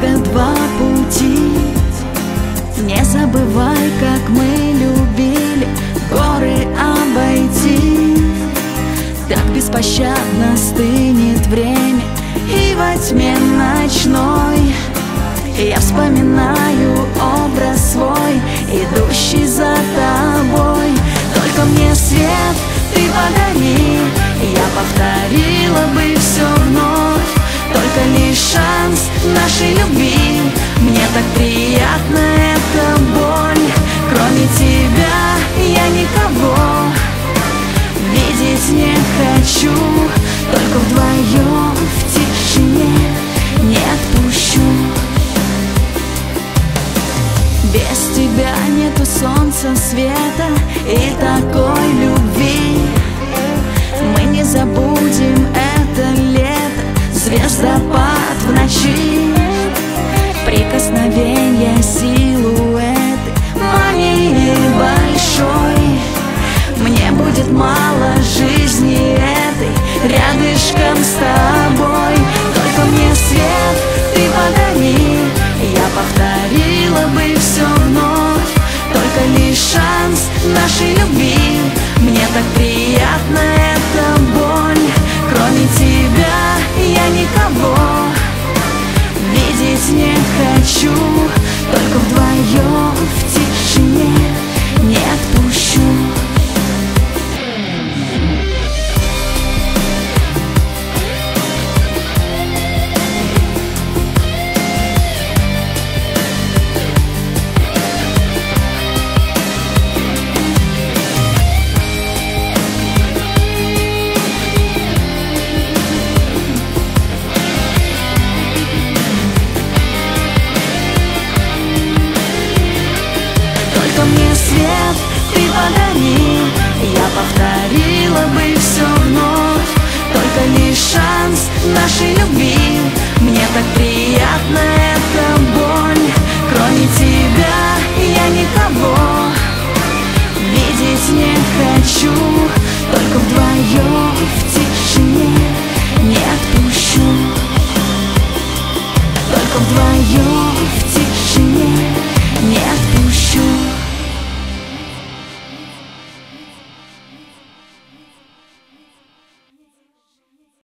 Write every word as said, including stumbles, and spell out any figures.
только два пути. Не забывай, как мы любили горы обойти. Так беспощадно стынет время, и во тьме ночной я вспоминаю образ свой, идущий за тобой. Только мне свет ты подари, я повторила бы все вновь. Только лишь шанс нашей любви, мне так приятна эта боль. Кроме тебя я никого видеть не хочу, только вдвоем в тишине не отпущу. Без тебя нету солнца, света и такой любви. Мы не забудем это лето, звездопад в ночи, прикосновенья силуэты магии большой. Мне будет мало жизни этой рядышком с тобой. Только мне свет ты подари, я повторила бы все вновь. Только лишь шанс нашей любви, мне так приятна эта боль. Кроме тебя я никого видеть не хочу, только вдвоем в тишине не отпущу. Только мне свет ты подари, я повторила бы все вновь. Только лишь шанс нашей любви,